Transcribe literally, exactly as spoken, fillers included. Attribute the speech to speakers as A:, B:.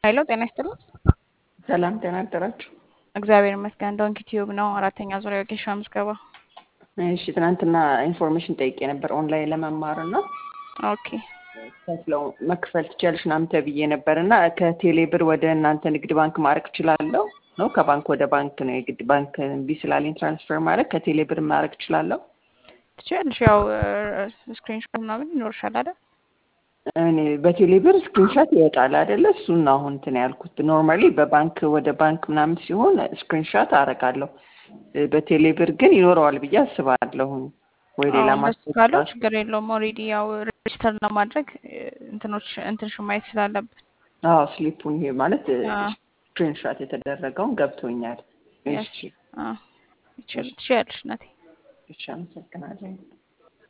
A: ኃይሎ ጤና ይስጥልኝ።
B: ሰላም ጤና አደራችሁ።
A: እግዚአብሔር ይመስገን። ዶንኪ ቲዩብ ነው አራተኛ ዙሪያ ወጌሻ ምዝገባ።
B: እሺ ትናንትና ኢንፎርሜሽን ጠይቄ ነበር ኦንላይን ለመማር እና
A: ኦኬ
B: ከፍለው መክፈል ትችያለሽ ምናምን ተብዬ ነበር እና ከቴሌ ብር ወደ እናንተ ንግድ ባንክ ማድረግ እችላለሁ ነው? ከባንክ ወደ ባንክ ነው የግድ ባንክ እምቢ ስላለኝ ትራንስፈር ማድረግ ከቴሌ ብር ማድረግ እችላለሁ?
A: ትችያለሽ። ያው ስክሪንሾት ምናምን ይኖርሻል አይደል?
B: እኔ በቴሌ ብር ስክሪንሾት ይወጣል አይደለ? እሱን ነው አሁን እንትን ያልኩት። ኖርማሊ በባንክ ወደ ባንክ ምናምን ሲሆን ስክሪንሾት አደርጋለሁ። በቴሌ ብር ግን ይኖረዋል ብዬ አስባለሁ። ወይ ሌላ
A: ማስተካከል ችግር የለውም። ኦልሬዲ ያው ሬጅስተር ለማድረግ እንትኖች እንትንሽ ማየት ስላለብን
B: አዎ ስሊፑን ይሄ ማለት ስክሪንሾት የተደረገውን ገብቶኛል። እሺ
A: አዎ ይችላል ትችያለሽ ናቴ።
B: እሺ አመሰግናለሁ።